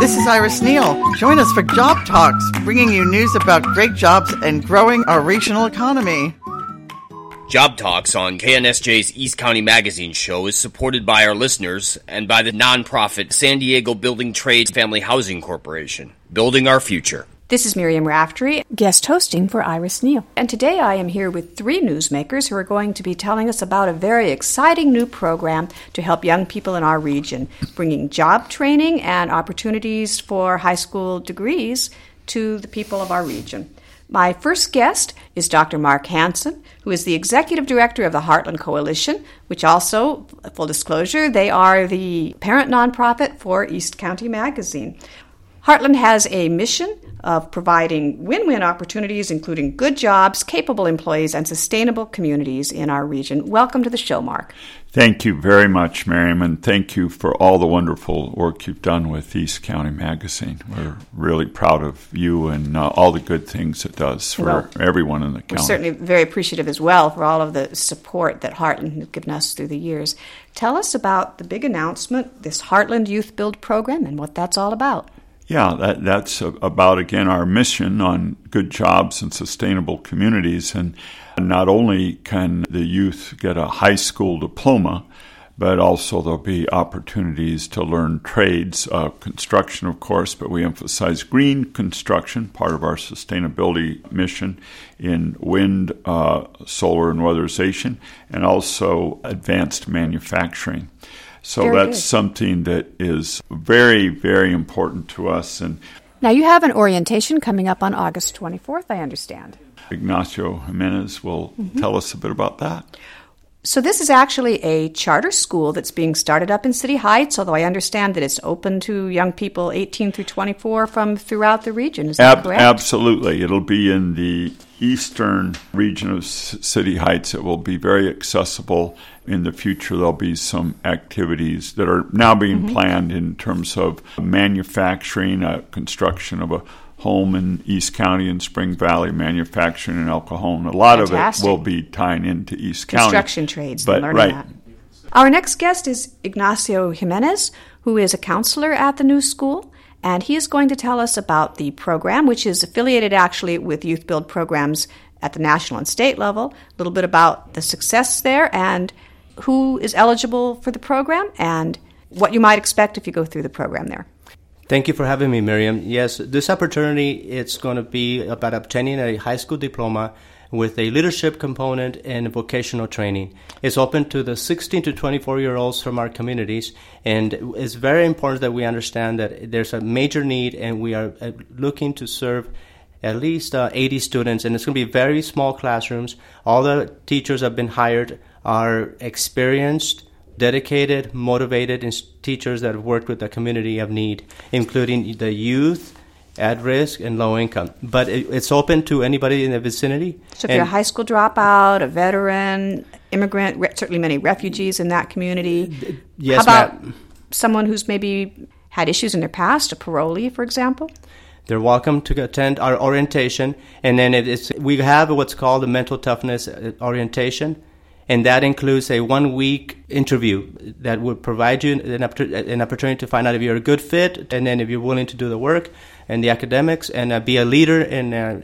this is Iris Neal. Join us for Job Talks, bringing you news about great jobs and growing our regional economy. Job Talks on KNSJ's East County Magazine show is supported by our listeners and by the nonprofit San Diego Building Trades Family Housing Corporation, building our future. This is Miriam Raftery, guest hosting for Iris Neal. And today I am here with three newsmakers who are going to be telling us about a very exciting new program to help young people in our region, bringing job training and opportunities for high school degrees to the people of our region. My first guest is Dr. Mark Hansen, who is the Executive Director of the Heartland Coalition, which also, full disclosure, they are the parent nonprofit for East County Magazine. Heartland has a mission of providing win-win opportunities, including good jobs, capable employees, and sustainable communities in our region. Welcome to the show, Mark. Thank you very much, Miriam, and thank you for all the wonderful work you've done with East County Magazine. We're really proud of you and all the good things it does for everyone in the county. We're certainly very appreciative as well for all of the support that Heartland has given us through the years. Tell us about the big announcement, this Heartland Youth Build program, and what that's all about. Yeah, that's about, again, our mission on good jobs and sustainable communities. And not only can the youth get a high school diploma, but also there'll be opportunities to learn trades, construction, of course, but we emphasize green construction, part of our sustainability mission in wind, solar, and weatherization, and also advanced manufacturing. So very that's good. Something that is very, very important to us. And now you have an orientation coming up on August 24th, I understand. Ignacio Jimenez will tell us a bit about that. So this is actually a charter school that's being started up in City Heights, although I understand that it's open to young people 18 through 24 from throughout the region. Is that correct? Absolutely. It'll be in the eastern region of City Heights. It will be very accessible. In the future, there'll be some activities that are now being planned in terms of manufacturing, construction of a home in East County and Spring Valley, manufacturing in El Cajon. A lot Fantastic. of it will be tying into East County. Construction trades, but learning that. Our next guest is Ignacio Jimenez, who is a counselor at the new school, and he is going to tell us about the program, which is affiliated actually with Youth Build programs at the national and state level, a little bit about the success there and who is eligible for the program and what you might expect if you go through the program there. Thank you for having me, Miriam. Yes, this opportunity, it's going to be about obtaining a high school diploma with a leadership component and vocational training. It's open to the 16 to 24-year-olds from our communities, and it's very important that we understand that there's a major need, and we are looking to serve at least 80 students, and it's going to be very small classrooms. All the teachers have been hired are experienced, dedicated, motivated teachers that have worked with the community of need, including the youth, at risk, and low income. But it's open to anybody in the vicinity. So if you're a high school dropout, a veteran, immigrant, certainly many refugees in that community. Yes, how about someone who's maybe had issues in their past, a parolee, for example? They're welcome to attend our orientation. And then we have what's called a mental toughness orientation. And that includes a 1-week interview that would provide you an opportunity to find out if you're a good fit, and then if you're willing to do the work and the academics and be a leader and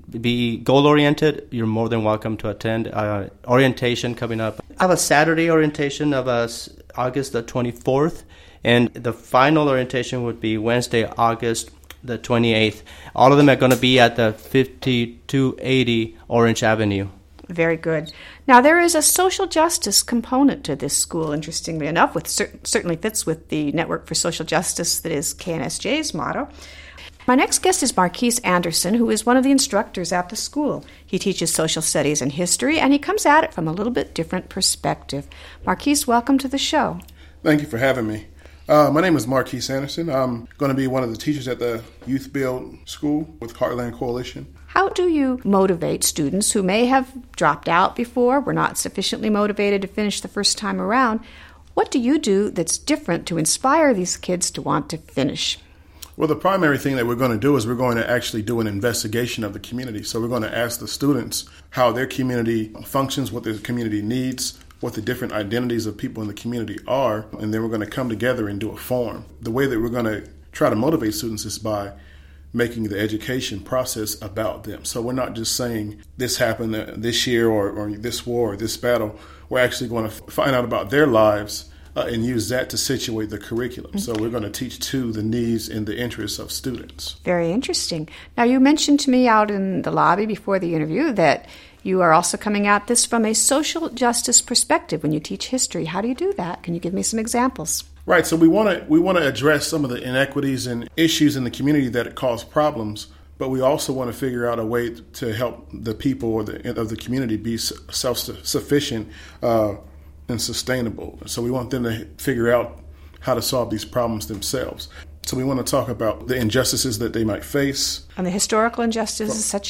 be goal-oriented. You're more than welcome to attend orientation coming up. I have a Saturday orientation of August the 24th, and the final orientation would be Wednesday, August the 28th. All of them are going to be at the 5280 Orange Avenue. Very good. Now, there is a social justice component to this school, interestingly enough, which certainly fits with the Network for Social Justice that is KNSJ's motto. My next guest is Marquise Anderson, who is one of the instructors at the school. He teaches social studies and history, and he comes at it from a little bit different perspective. Marquise, welcome to the show. Thank you for having me. My name is Marquise Anderson. I'm going to be one of the teachers at the Youth Build School with Heartland Coalition. How do you motivate students who may have dropped out before, were not sufficiently motivated to finish the first time around? What do you do that's different to inspire these kids to want to finish? Well, the primary thing that we're going to do is we're going to actually do an investigation of the community. So we're going to ask the students how their community functions, what their community needs, what the different identities of people in the community are, and then we're going to come together and do a forum. The way that we're going to try to motivate students is by making the education process about them. So we're not just saying this happened this year or this war or this battle. We're actually going to find out about their lives and use that to situate the curriculum. So we're going to teach to the needs and the interests of students. Very interesting. Now, you mentioned to me out in the lobby before the interview that you are also coming at this from a social justice perspective when you teach history. How do you do that? Can you give me some examples? Right. So we want to address some of the inequities and issues in the community that cause problems, but we also want to figure out a way to help the people of the community be self-sufficient and sustainable. So we want them to figure out how to solve these problems themselves. So we want to talk about the injustices that they might face. And the historical injustices such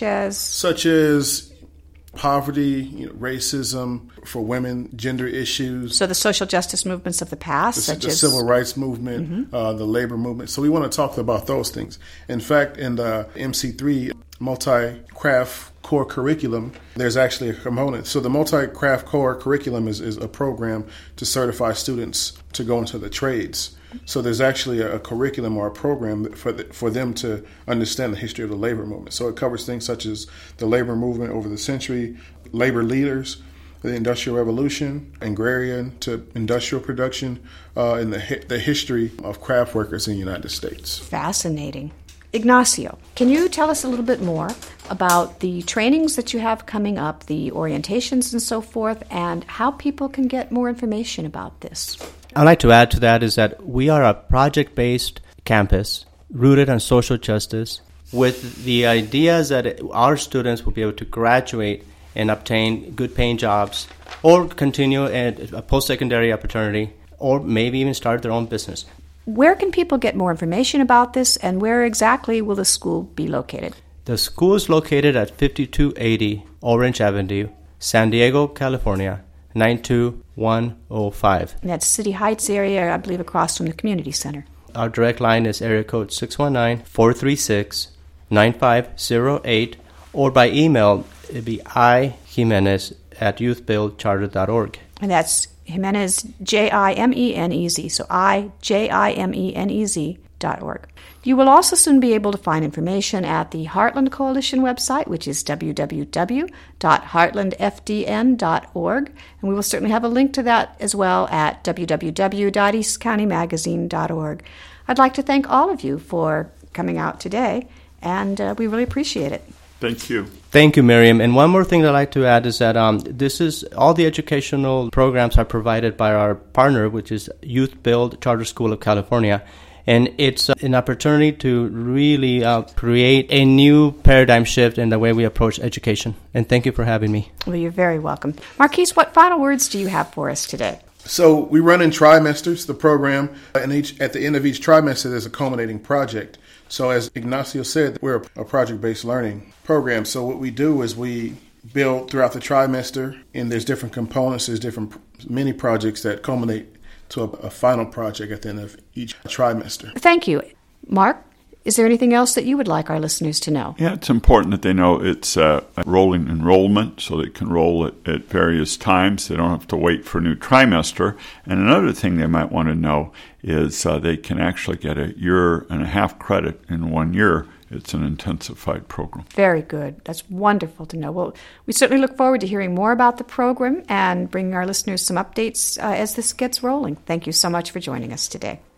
as poverty, racism for women, gender issues. So the social justice movements of the past, the civil rights movement, the labor movement. So we want to talk about those things. In fact, in the MC3 multi-craft core curriculum, there's actually a component. So the multi-craft core curriculum is a program to certify students to go into the trades. So there's actually a curriculum or a program for them to understand the history of the labor movement. So it covers things such as the labor movement over the century, labor leaders, the Industrial Revolution, agrarian to industrial production, and the history of craft workers in the United States. Fascinating. Ignacio, can you tell us a little bit more about the trainings that you have coming up, the orientations and so forth, and how people can get more information about this? I'd like to add to that is that we are a project-based campus rooted on social justice with the ideas that our students will be able to graduate and obtain good-paying jobs or continue a post-secondary opportunity or maybe even start their own business. Where can people get more information about this, and where exactly will the school be located? The school is located at 5280 Orange Avenue, San Diego, California, 92105. And that's City Heights area, I believe, across from the community center. Our direct line is area code 619-436-9508, or by email, it'd be ijimenez@youthbuildcharter.org. And that's Jimenez, Jimenez, so ijimenez.org. You will also soon be able to find information at the Heartland Coalition website, which is www.heartlandfdn.org, and we will certainly have a link to that as well at www.eastcountymagazine.org. I'd like to thank all of you for coming out today, and we really appreciate it. Thank you. Thank you, Miriam. And one more thing that I'd like to add is that this is all the educational programs are provided by our partner, which is Youth Build Charter School of California. And it's an opportunity to really create a new paradigm shift in the way we approach education. And thank you for having me. Well, you're very welcome. Marquise, what final words do you have for us today? So we run in trimesters, the program, and at the end of each trimester, there's a culminating project. So as Ignacio said, we're a project-based learning program. So what we do is we build throughout the trimester, and there's different components, there's different mini projects that culminate to a final project at the end of each trimester. Thank you. Mark, is there anything else that you would like our listeners to know? Yeah, it's important that they know it's a rolling enrollment, so they can roll at various times. They don't have to wait for a new trimester. And another thing they might want to know is they can actually get 1.5 years credit in 1 year. It's an intensified program. Very good. That's wonderful to know. Well, we certainly look forward to hearing more about the program and bringing our listeners some updates as this gets rolling. Thank you so much for joining us today.